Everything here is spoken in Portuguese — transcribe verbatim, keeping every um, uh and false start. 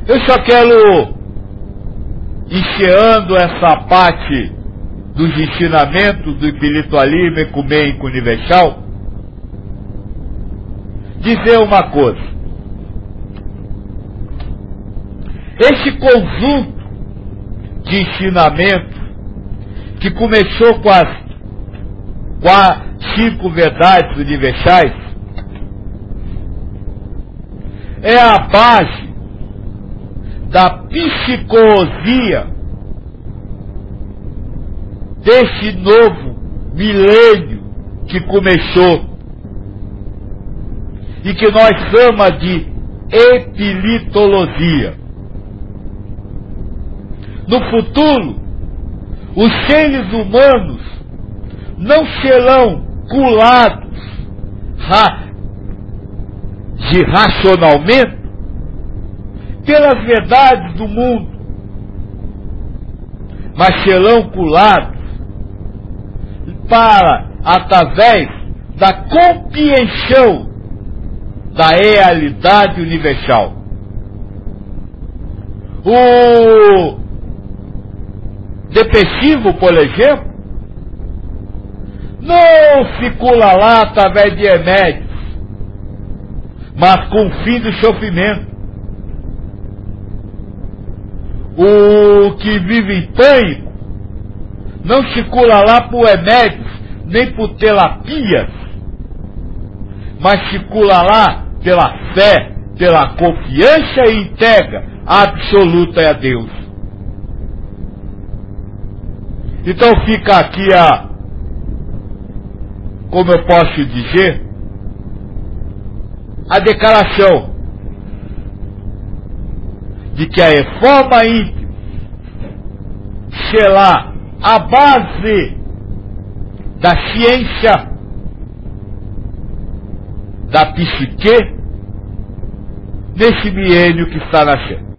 Eu só quero, encheando essa parte dos ensinamentos do espiritualismo ecumênico universal, dizer uma coisa. Esse conjunto de ensinamentos que começou com as, com as cinco verdades universais é a base da psicologia desse novo milênio que começou e que nós chamamos de espiritologia. No futuro, os seres humanos não serão culados ra de racionalmente pelas verdades do mundo, mas serão culados para, através da compreensão da realidade universal. O depressivo, por exemplo, não se cura lá através de remédios, mas com o fim do sofrimento. O que vive em pânico não se cura lá por remédios, nem por terapias, mas se cura lá pela fé, pela confiança e entrega absoluta a Deus. Então fica aqui a, como eu posso dizer, a declaração de que a reforma íntima será a base da ciência da psique nesse milênio que está nascendo.